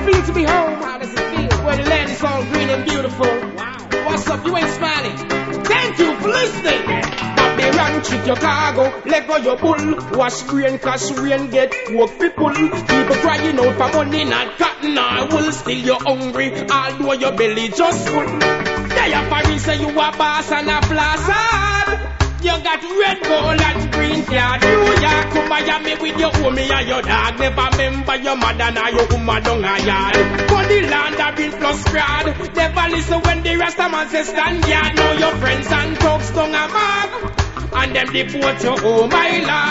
it feel to be home? How does it feel? Where the land is all green and beautiful. Wow. What's up? You ain't smiling. Thank you for listening. Babylon, treat your cargo, let go your bull. Wash brain, cash rain, get work people. People crying out for money, not cotton or wool. Still you're hungry, although your belly just full. They are Paris, say you a boss and a placard. You got red, gold and green card. New York to Miami with your homie and your dog. Never remember your mother nor your woman down a yard. For the land of bill plus grad. Never listen when the rest of man say stand yard. Now your friends and thugs down a mark. And them deport you, oh my lord.